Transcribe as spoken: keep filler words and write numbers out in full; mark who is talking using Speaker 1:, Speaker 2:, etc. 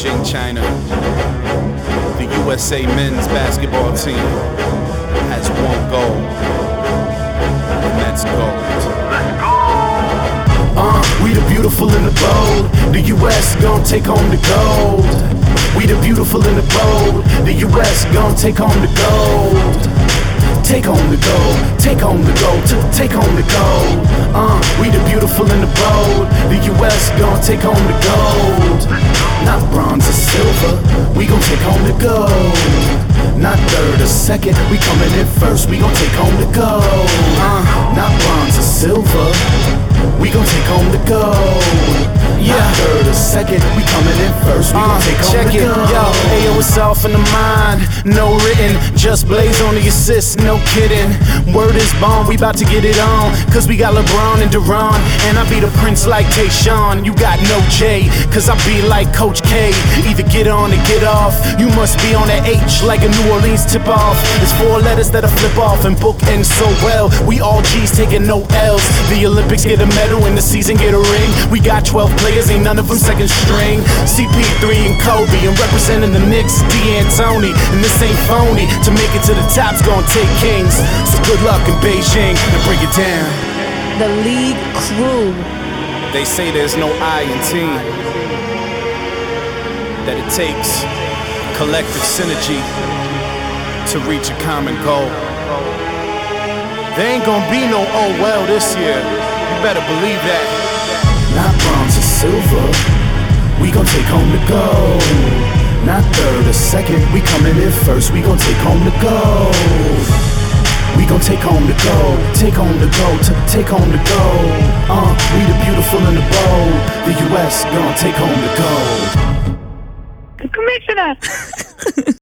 Speaker 1: Beijing, China. The U S A men's basketball team has one goal, and that's gold.
Speaker 2: Uh, we the beautiful and the bold. The U S gon' take home the gold. We the beautiful and the bold. The U S gon' take home the gold. Take home the gold, take home the gold, t- take home the gold. Uh, we the beautiful and the bold. The U S gon' take home the gold. Not bronze or silver, we gon' take home the gold. Not third or second, we coming in first, we gon' take home the gold. Uh, not bronze or silver, we gon' take home the gold. Yeah, not third or second, we coming in first, we gon' uh, take home
Speaker 1: check
Speaker 2: the
Speaker 1: it.
Speaker 2: gold.
Speaker 1: Yo, ayo, it's off in the mind, no written, just blaze on the assist, no kidding. Word is bomb, we bout to get it on, cause we got LeBron and Duran, and I be the prince like Tayshaun. You got no J, cause I be like Coach K. Either get on or get off, you must be on the H like a New Orleans tip-off. It's four letters that I flip off and book ends so well. We all G's taking no L's. The Olympics get a medal and the season get a ring. We got twelve players, ain't none of them second string. C P three and Kobe, and representing the Knicks, D'Antoni. And this ain't phony, to make it to the top's gonna take kings. So good luck in Beijing, and break it down.
Speaker 3: The League Crew.
Speaker 1: They say there's no I in team, that it takes collective synergy to reach a common goal. There ain't gonna be no oh well this year, you better believe that.
Speaker 2: Not bronze or silver, we gon' take home the gold. Not third or second, we coming in first, we gon' take home the gold. We gon' take home the gold, take home the gold, t- take home the gold. Uh, we the beautiful and the bold. The U S gon' take home the gold.
Speaker 4: Commissioner!